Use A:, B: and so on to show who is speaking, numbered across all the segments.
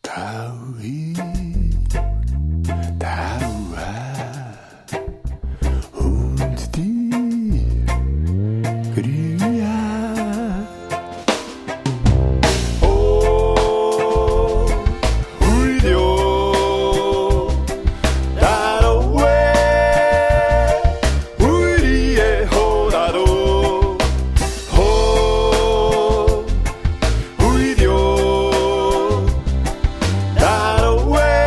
A: Tauhi, Tauha und die Grühe. Oh, Huidio, Daroe, Huidie, Hodaro, Ho, Huidio, Daroe,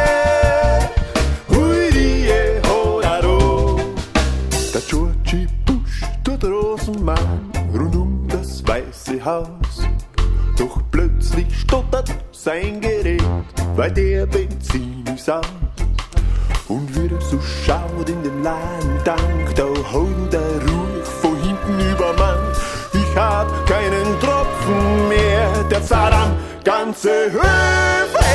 A: Huidie, Hodaro. Der Georgie Bush, der Rosenmann, rund um das Weiße Haus. Doch plötzlich stottert sein Gerät, weil der Benzin ist aus. Und wie er so schaut in den Ladentank, da haut der Ruf von hinten übermann. Ich hab keinen Tropfen mehr, der zahlt am ganze Höfe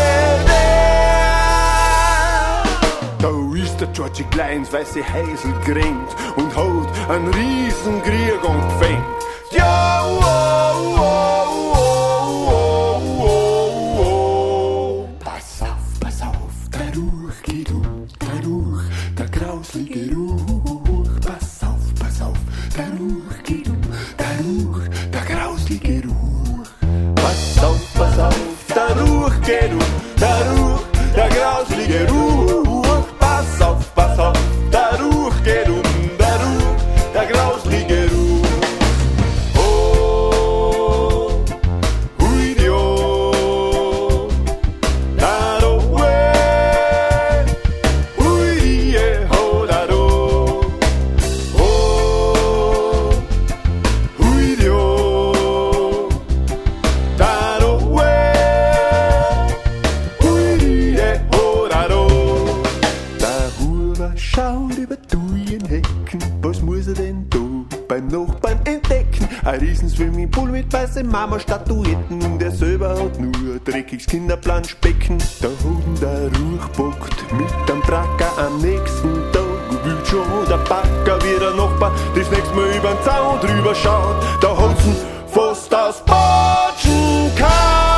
A: leer. Da ist der Georgie Kleins weiße Häsel gringt und haut einen Riesenkrieg und fängt. Ja, oh, oh, oh, oh, oh. Pass auf, der Ruch geht der Ruch, der grauslige Ruch. Pass auf, der Ruch geht der Ruch, der grauslige Ruch. Pass auf, der Ruch geht der Ruch, der grauslige Ruch. Pass auf, der Ruch geht der Ruch, der grauslige Ruch. Schaut über Hecken, was muss er denn da beim Nachbarn entdecken? Ein riesen Swimmingpool mit weißen Mama-Statuetten und er selber hat nur ein dreckiges Kinderplanschbecken. Da oben der Ruch bockt mit am Tracker am nächsten Tag, will schon der Backer wie der Nachbar das nächste Mal übern Zaun drüber schaut. Da hat's ihn fast aus Batschen kann.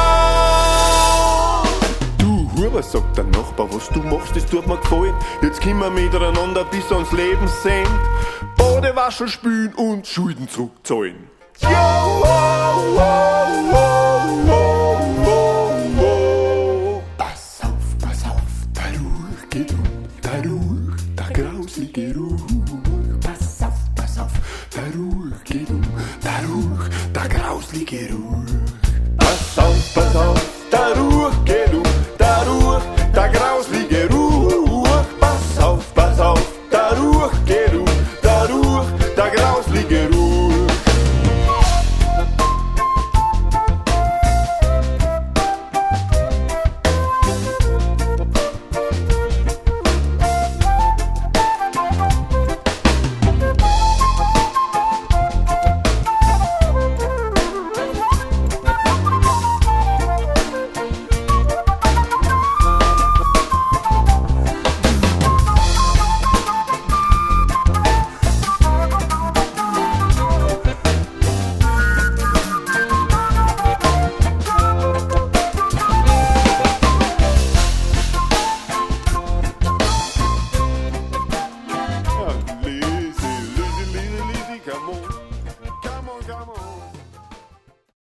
A: Was sagt der Nachbar, was du machst, das tut mir gefallen. Jetzt können wir miteinander bis ans Lebensende Badewaschel spülen und Schulden zurückzahlen. Yo, oh, oh.